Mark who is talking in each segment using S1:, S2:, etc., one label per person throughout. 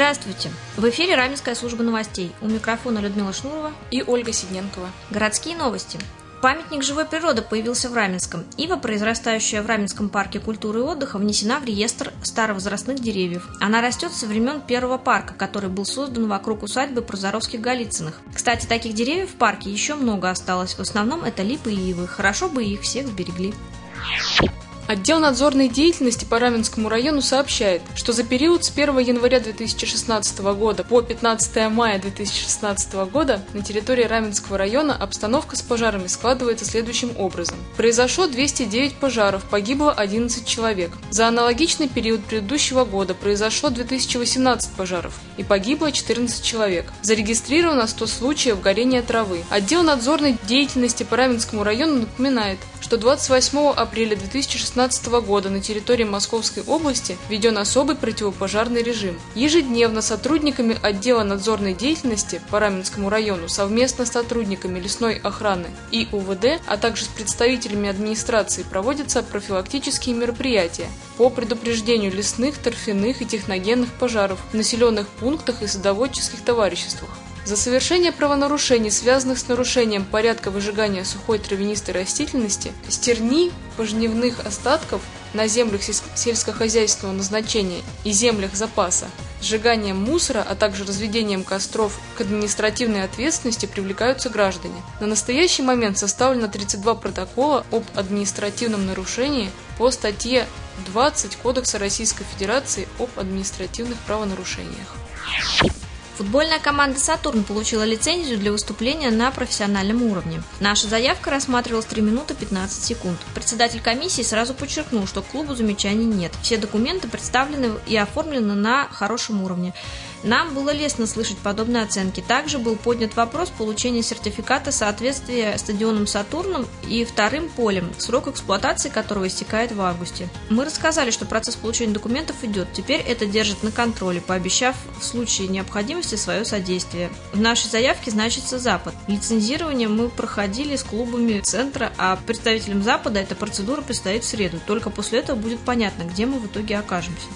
S1: Здравствуйте! В эфире Раменская служба новостей. У микрофона Людмила Шнурова
S2: и Ольга Сидненкова.
S1: Городские новости. Памятник живой природы появился в Раменском. Ива, произрастающая в Раменском парке культуры и отдыха, внесена в реестр старовозрастных деревьев. Она растет со времен первого парка, который был создан вокруг усадьбы Прозоровских-Голицыных. Кстати, таких деревьев в парке еще много осталось. В основном это липы и ивы. Хорошо бы их всех сберегли.
S2: Отдел надзорной деятельности по Раменскому району сообщает, что за период с 1 января 2016 года по 15 мая 2016 года на территории Раменского района обстановка с пожарами складывается следующим образом. Произошло 209 пожаров, погибло 11 человек. За аналогичный период предыдущего года произошло 2018 пожаров и погибло 14 человек. Зарегистрировано 100 случаев горения травы. Отдел надзорной деятельности по Раменскому району напоминает, что 28 апреля 2016 года на территории Московской области введен особый противопожарный режим. Ежедневно сотрудниками отдела надзорной деятельности по Раменскому району совместно с сотрудниками лесной охраны и УВД, а также с представителями администрации проводятся профилактические мероприятия по предупреждению лесных, торфяных и техногенных пожаров в населенных пунктах и садоводческих товариществах. За совершение правонарушений, связанных с нарушением порядка выжигания сухой травянистой растительности, стерни, пожнивных остатков на землях сельскохозяйственного назначения и землях запаса, сжиганием мусора, а также разведением костров к административной ответственности привлекаются граждане. На настоящий момент составлено 32 протокола об административном нарушении по статье 20 Кодекса Российской Федерации об административных правонарушениях.
S1: Футбольная команда «Сатурн» получила лицензию для выступления на профессиональном уровне. Наша заявка рассматривалась 3 минуты 15 секунд. Председатель комиссии сразу подчеркнул, что к клубу замечаний нет. Все документы представлены и оформлены на хорошем уровне. Нам было лестно слышать подобные оценки. Также был поднят вопрос получения сертификата соответствия стадионом «Сатурном» и вторым полем, срок эксплуатации которого истекает в августе. Мы рассказали, что процесс получения документов идет. Теперь это держит на контроле, пообещав в случае необходимости свое содействие. В нашей заявке значится «Запад». Лицензирование мы проходили с клубами центра, а представителям Запада эта процедура предстоит в среду. Только после этого будет понятно, где мы в итоге окажемся.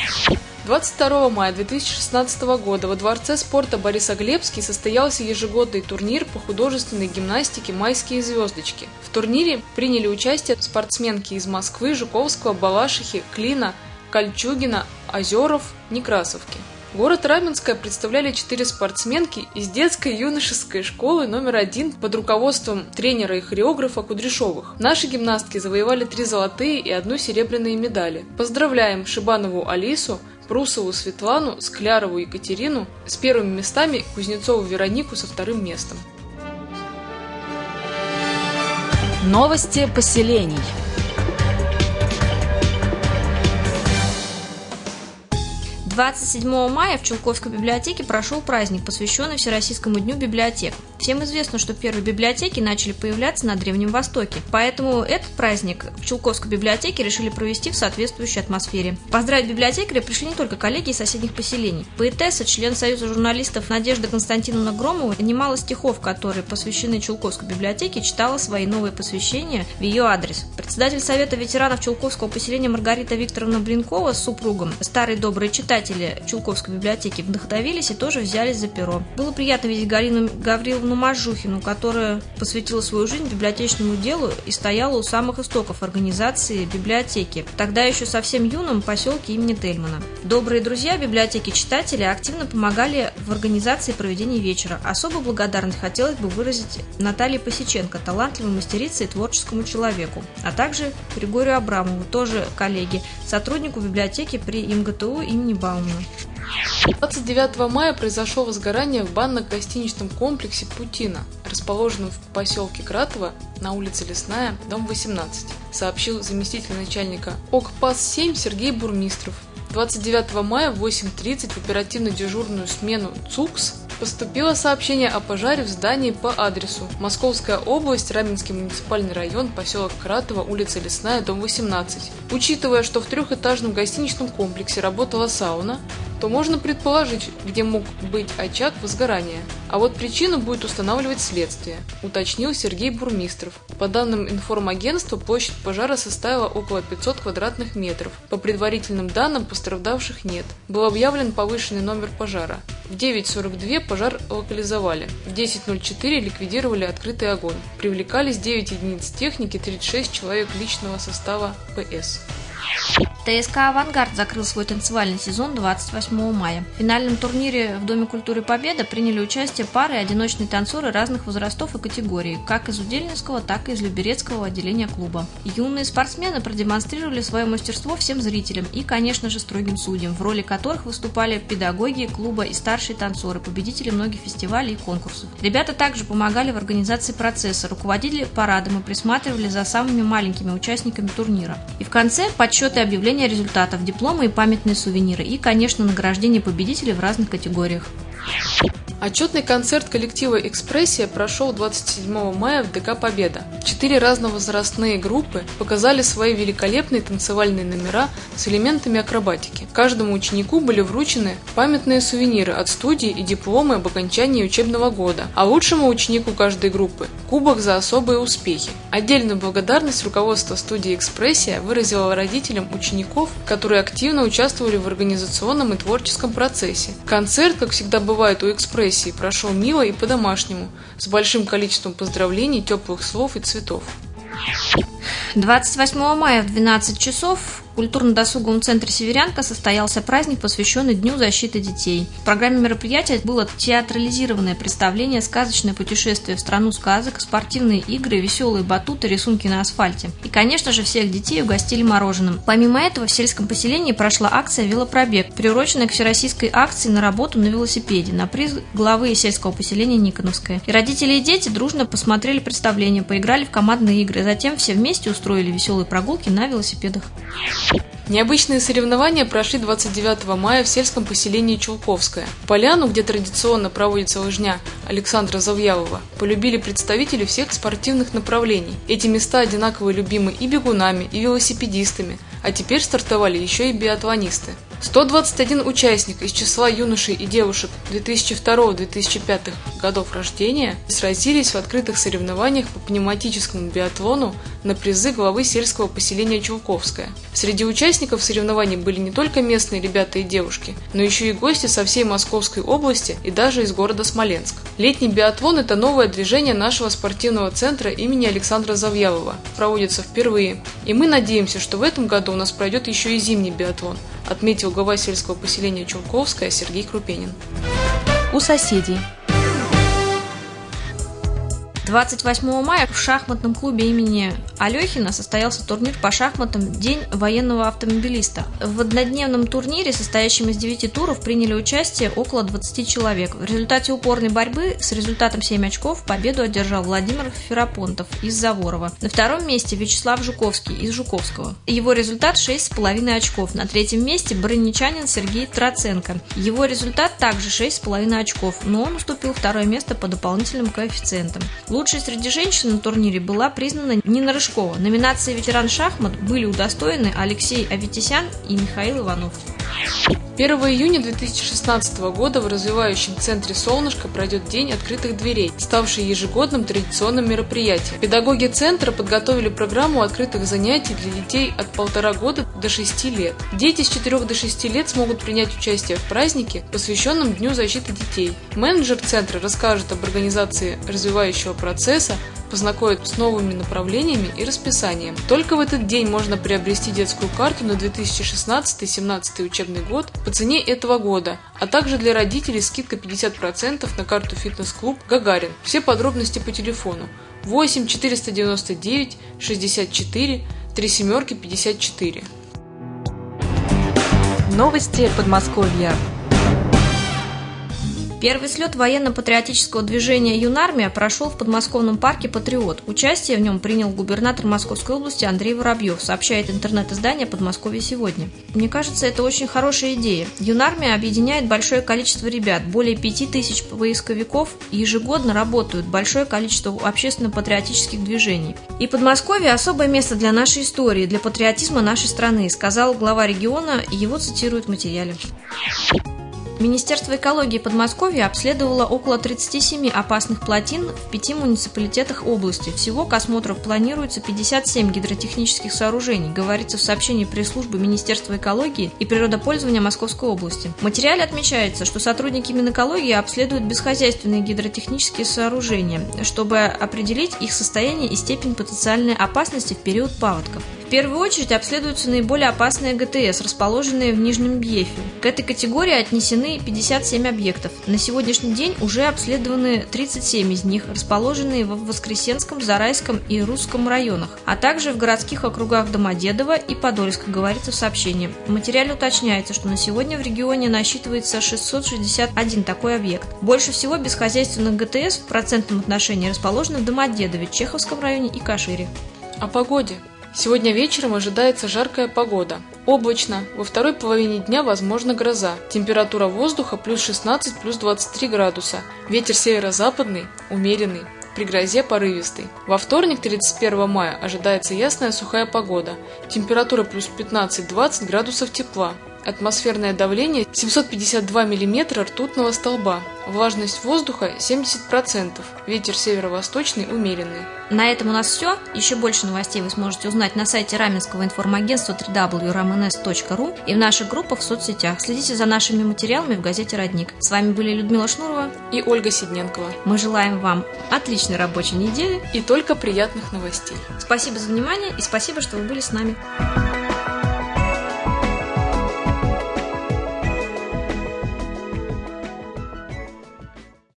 S2: 22 мая 2016 года во Дворце спорта Борисоглебский состоялся ежегодный турнир по художественной гимнастике «Майские звездочки». В турнире приняли участие спортсменки из Москвы, Жуковского, Балашихи, Клина, Кольчугина, Озеров, Некрасовки. Город Раменское представляли 4 спортсменки из детской и юношеской школы номер 1 под руководством тренера и хореографа Кудряшовых. Наши гимнастки завоевали 3 золотые и 1 серебряные медали. Поздравляем Шибанову Алису, Прусову Светлану, Склярову Екатерину с первыми местами, Кузнецову Веронику со 2 местом.
S3: Новости поселений.
S1: – 27 мая в Чулковской библиотеке прошел праздник, посвященный Всероссийскому дню библиотек. Всем известно, что первые библиотеки начали появляться на Древнем Востоке, поэтому этот праздник в Чулковской библиотеке решили провести в соответствующей атмосфере. Поздравить библиотекаря пришли не только коллеги из соседних поселений. Поэтесса, член Союза журналистов Надежда Константиновна Громова, немало стихов, которые посвящены Чулковской библиотеке, читала свои новые посвящения в ее адрес. Председатель Совета ветеранов Чулковского поселения Маргарита Викторовна Блинкова с супругом, старые добрые читатели Чулковской библиотеки, вдохновились и тоже взялись за перо. Было приятно видеть Галину Гавриловну Мажухину, которая посвятила свою жизнь библиотечному делу и стояла у самых истоков организации библиотеки, тогда еще совсем юном поселке имени Тельмана. Добрые друзья библиотеки читатели активно помогали в организации проведения вечера. Особую благодарность хотелось бы выразить Наталье Посеченко, талантливой мастерице и творческому человеку, а также Григорию Абрамову, тоже коллеге, сотруднику библиотеки при МГТУ имени Баумана.
S2: 29 мая произошло возгорание в банно-гостиничном комплексе «Путина», расположенном в поселке Кратово на улице Лесная, дом 18, сообщил заместитель начальника ОКПАС-7 Сергей Бурмистров. 29 мая в 8:30 в оперативно-дежурную смену ЦУКС поступило сообщение о пожаре в здании по адресу: Московская область, Раменский муниципальный район, поселок Кратово, улица Лесная, дом 18. Учитывая, что в 3-этажном гостиничном комплексе работала сауна, то можно предположить, где мог быть очаг возгорания. А вот причину будет устанавливать следствие, уточнил Сергей Бурмистров. По данным информагентства, площадь пожара составила около 500 квадратных метров. По предварительным данным, пострадавших нет. Был объявлен повышенный номер пожара. В 9:42 пожар локализовали. В 10:04 ликвидировали открытый огонь. Привлекались 9 единиц техники, 36 человек личного состава ПС.
S1: ТСК «Авангард» закрыл свой танцевальный сезон 28 мая. В финальном турнире в Доме культуры «Победа» приняли участие пары и одиночные танцоры разных возрастов и категорий, как из Удельнинского, так и из Люберецкого отделения клуба. Юные спортсмены продемонстрировали свое мастерство всем зрителям и, конечно же, строгим судьям, в роли которых выступали педагоги клуба и старшие танцоры, победители многих фестивалей и конкурсов. Ребята также помогали в организации процесса, руководили парадом и присматривали за самыми маленькими участниками турнира. И в конце подсчеты объявления результатов, дипломы и памятные сувениры, и, конечно, награждение победителей в разных категориях.
S2: Отчетный концерт коллектива «Экспрессия» прошел 27 мая в ДК «Победа». 4 разновозрастные группы показали свои великолепные танцевальные номера с элементами акробатики. Каждому ученику были вручены памятные сувениры от студии и дипломы об окончании учебного года, а лучшему ученику каждой группы – кубок за особые успехи. Отдельную благодарность руководство студии «Экспрессия» выразило родителям учеников, которые активно участвовали в организационном и творческом процессе. Концерт, как всегда бывает у «Экспрессии», прошел мило и по-домашнему, с большим количеством поздравлений, теплых слов и цветов.
S1: 28 мая в 12 часов в культурно-досуговом центре «Северянка» состоялся праздник, посвященный Дню защиты детей. В программе мероприятия было театрализированное представление, сказочное путешествие в страну сказок, спортивные игры, веселые батуты, рисунки на асфальте. И, конечно же, всех детей угостили мороженым. Помимо этого, в сельском поселении прошла акция «Велопробег», приуроченная к всероссийской акции на работу на велосипеде, на приз главы сельского поселения Никоновское. И родители и дети дружно посмотрели представление, поиграли в командные игры, затем все вместе устроили веселые прогулки на велосипедах.
S2: Необычные соревнования прошли 29 мая в сельском поселении Чулковское. Поляну, где традиционно проводится лыжня Александра Завьялова, полюбили представители всех спортивных направлений. Эти места одинаково любимы и бегунами, и велосипедистами, а теперь стартовали еще и биатлонисты. 121 участник из числа юношей и девушек 2002-2005 годов рождения сразились в открытых соревнованиях по пневматическому биатлону на призы главы сельского поселения Чулковское. Среди участников соревнований были не только местные ребята и девушки, но еще и гости со всей Московской области и даже из города Смоленск. Летний биатлон – это новое движение нашего спортивного центра имени Александра Завьялова. Проводится впервые. И мы надеемся, что в этом году у нас пройдет еще и зимний биатлон, отметил глава сельского поселения Чулковское Сергей Крупенин.
S3: У соседей.
S1: 28 мая в шахматном клубе имени Алехина состоялся турнир по шахматам «День военного автомобилиста». В однодневном турнире, состоящем из 9 туров, приняли участие около 20 человек. В результате упорной борьбы с результатом 7 очков победу одержал Владимир Ферапонтов из Заворова. На втором месте Вячеслав Жуковский из Жуковского. Его результат 6,5 очков. На третьем месте барыничанин Сергей Троценко. Его результат также 6,5 очков, но он уступил второе место по дополнительным коэффициентам. Лучшей среди женщин на турнире была признана Нина Рыжкова. Номинации «Ветеран шахмат» были удостоены Алексей Аветисян и Михаил Иванов.
S2: 1 июня 2016 года в развивающем центре «Солнышко» пройдет День открытых дверей, ставший ежегодным традиционным мероприятием. Педагоги центра подготовили программу открытых занятий для детей от 1,5 года до 6 лет. Дети с 4 до 6 лет смогут принять участие в празднике, посвященном Дню защиты детей. Менеджер центра расскажет об организации развивающего процесса, познакомит с новыми направлениями и расписанием. Только в этот день можно приобрести детскую карту на 2016-2017 учебный год по цене этого года, а также для родителей скидка 50% на карту «Фитнес-клуб Гагарин». Все подробности по телефону 8 499 64 37 54.
S3: Новости Подмосковья.
S1: Первый слет военно-патриотического движения «Юнармия» прошел в подмосковном парке «Патриот». Участие в нем принял губернатор Московской области Андрей Воробьев, сообщает интернет-издание «Подмосковье сегодня». Мне кажется, это очень хорошая идея. «Юнармия» объединяет большое количество ребят, более 5000 поисковиков ежегодно работают, большое количество общественно-патриотических движений. И Подмосковье – особое место для нашей истории, для патриотизма нашей страны, сказал глава региона, и его цитируют в материале. Министерство экологии Подмосковья обследовало около 37 опасных плотин в 5 муниципалитетах области. Всего к осмотру планируется 57 гидротехнических сооружений, говорится в сообщении пресс-службы Министерства экологии и природопользования Московской области. В материале отмечается, что сотрудники Минэкологии обследуют бесхозяйственные гидротехнические сооружения, чтобы определить их состояние и степень потенциальной опасности в период паводков. В первую очередь обследуются наиболее опасные ГТС, расположенные в Нижнем Бьефе. К этой категории отнесены 57 объектов. На сегодняшний день уже обследованы 37 из них, расположенные в Воскресенском, Зарайском и Русском районах, а также в городских округах Домодедово и Подольска, говорится в сообщении. В материале уточняется, что на сегодня в регионе насчитывается 661 такой объект. Больше всего бесхозяйственных ГТС в процентном отношении расположены в Домодедове, Чеховском районе и Кашире.
S2: О погоде. Сегодня вечером ожидается жаркая погода. Облачно, во второй половине дня возможна гроза. Температура воздуха плюс 16, плюс 23 градуса. Ветер северо-западный, умеренный. При грозе порывистый. Во вторник, 31 мая, ожидается ясная сухая погода. Температура плюс 15-20 градусов тепла. Атмосферное давление 752 мм ртутного столба. Влажность воздуха 70%. Ветер северо-восточный умеренный.
S1: На этом у нас все. Еще больше новостей вы сможете узнать на сайте Раменского информагентства www.ramenes.ru и в наших группах в соцсетях. Следите за нашими материалами в газете «Родник». С вами были Людмила Шнурова
S2: и Ольга Сидненкова.
S1: Мы желаем вам отличной рабочей недели
S2: и только приятных новостей.
S1: Спасибо за внимание и спасибо, что вы были с нами.